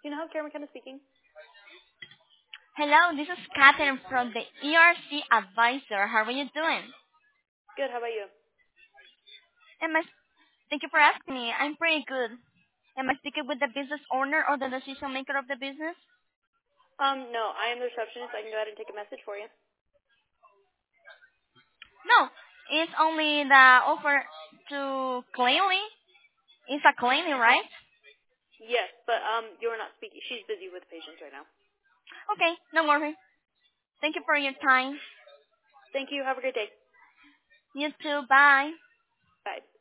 You know how Karen McKenna speaking? Hello, this is Catherine from the ERC Advisor. How are you doing? Good, how about you? Am I, Thank you for asking me. I'm pretty good. Am I speaking with the business owner or the decision maker of the business? No, I am the receptionist. I can go ahead and take a message for you. No, it's only the offer to cleaning. It's a cleaning, right? Yes, but you're not speaking. She's busy with patients right now. Okay, no worry. Thank you for your time. Thank you. Have a great day. You too. Bye. Bye.